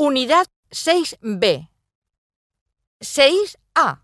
Unidad 6B. 6A.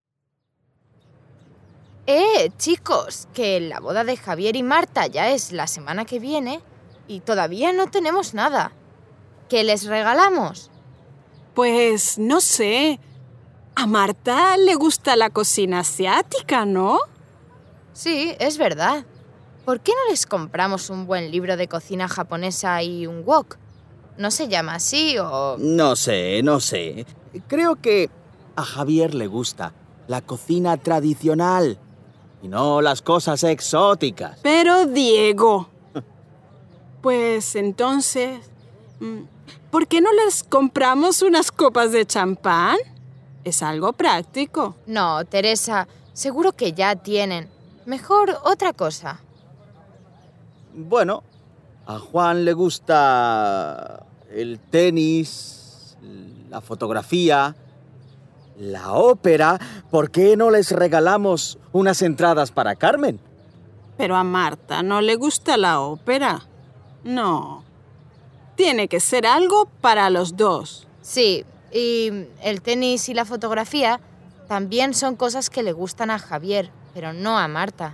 Chicos, que la boda de Javier y Marta ya es la semana que viene y todavía no tenemos nada. ¿Qué les regalamos? Pues no sé. A Marta le gusta la cocina asiática, ¿no? Sí, es verdad. ¿Por qué no les compramos un buen libro de cocina japonesa y un wok? ¿No se llama así o...? No sé. Creo que a Javier le gusta la cocina tradicional y no las cosas exóticas. Pero Diego... Pues entonces... ¿por qué no les compramos unas copas de champán? Es algo práctico. No, Teresa, seguro que ya tienen. Mejor otra cosa. Bueno, a Juan le gusta el tenis, la fotografía, la ópera. ¿Por qué no les regalamos unas entradas para Carmen? Pero a Marta no le gusta la ópera. No. Tiene que ser algo para los dos. Sí, y el tenis y la fotografía también son cosas que le gustan a Javier, pero no a Marta.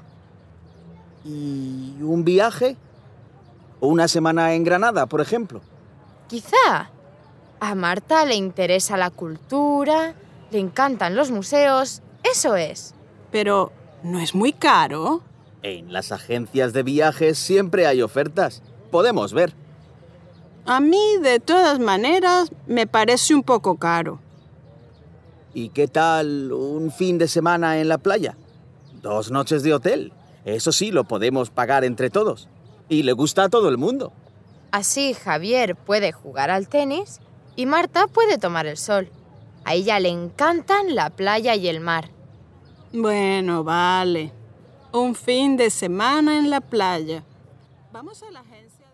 ¿Y un viaje? ¿O una semana en Granada, por ejemplo? Quizá. A Marta le interesa la cultura, le encantan los museos, eso es. Pero ¿no es muy caro? En las agencias de viajes siempre hay ofertas. Podemos ver. A mí, de todas maneras, me parece un poco caro. ¿Y qué tal un fin de semana en la playa? 2 noches de hotel. Eso sí, lo podemos pagar entre todos. Y le gusta a todo el mundo. Así Javier puede jugar al tenis y Marta puede tomar el sol. A ella le encantan la playa y el mar. Bueno, vale. Un fin de semana en la playa. Vamos a la agencia.